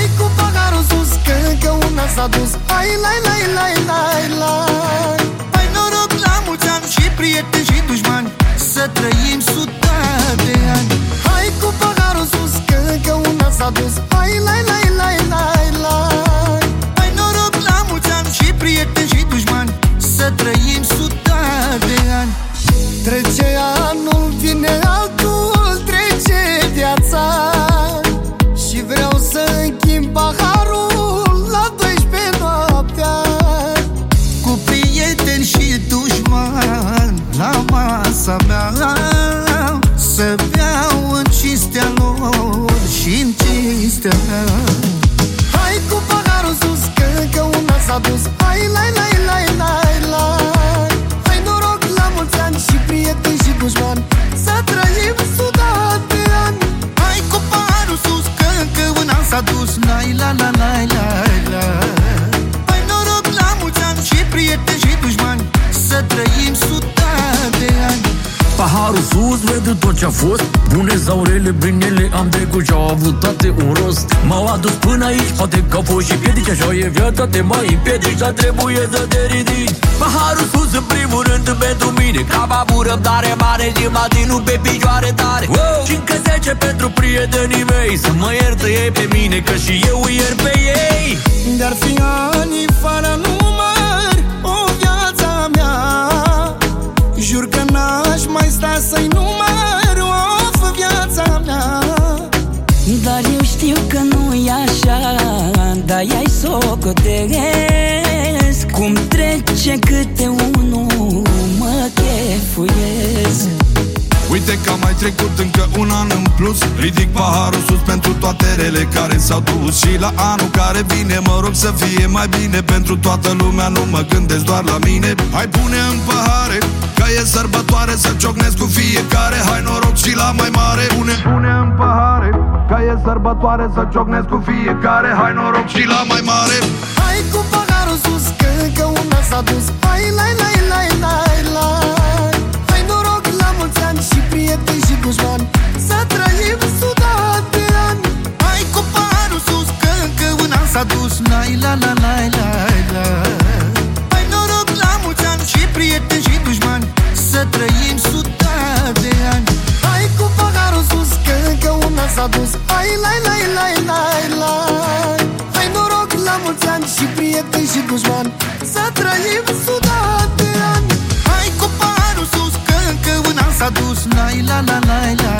cu paharul sus, că încă una s-a dus. Ai, lai, lai, lai, lai, lai. Ai noroc la mulți ani și prieteni și dușmani, să trăim 100 de ani. Hai cu paharul sus, că încă una s-a dus. Ai, lai, lai, lai, lai, lai. Ai noroc la mulți ani și prieteni și dușmani, să trăim 100 de ani. Trece anul, vine altul, trece viața, și vreau să închin paharul la 12 noaptea, cu prieteni și dușmani la masa mea, să beau în cinstea lor și în cinstea mea. Hai cu paharul sus, că încă una s-a dus. Hai, lai, lai, lai, lai, lai. Hai noroc la mulți ani și prieteni și dușmani, să trăim 100 de ani. Hai cu paharul sus, că încă una s-a dus. Lai, la, la, lai, lai, lai. Hai noroc la mulți ani și prieteni și dușmani, să trăim 100 de ani. Paharul sus vede tot ce-a fost, bune sau rele, binele am trecut și-au avut toate un rost. M-au adus până aici, poate că au fost și piedici, așa e viața, te mai împiedici, dar trebuie să te ridici. Paharul sus în primul rând pentru mine, că am avut răbdare mare și m-a ținut pe picioare tare. Și încă 10 pentru prietenii mei, să mă iertă ei pe mine, că și eu îi iert pe ei. De-ar fi ani fără număr o viața mea, jur că n-aș mai sta să-i număr of viața mea. Dar eu știu că nu-i așa, dar i-ai socotesc. Cum trece câte unul, mă chefuiesc. Uite că am mai trecut încă un an în plus, ridic paharul sus pentru toate rele care s-au dus. Și la anul care vine mă rog să fie mai bine pentru toată lumea, nu mă gândesc doar la mine. Hai pune în pahare, că e sărbătoare, să ciocnesc cu fiecare. Hai noroc și la mai mare. Pune în pahare, că e sărbătoare, să ciocnesc cu fiecare. Hai noroc și la mai mare. Hai cu paharul sus, că încă una s-a dus. Hai, lai, lai, lai, lai, lai. Hai noroc la mulți ani și prieteni și dușmani, să trăim 100 de ani. Hai cu paharul sus, că încă una s-a dus. Lai, la, la, lai, lai, lai. Hai noroc la mulți ani și prieteni și dușmani, să trăim 100 de ani. Hai cu paharul sus, că încă una s-a dus. Hai, lai, lai, lai, lai, lai. Hai noroc la mulți ani și prieteni și dușmani, să trăim 100 de ani. Hai cu paharul sus, că încă una s-a dus. Lai, la, la, lai, lai.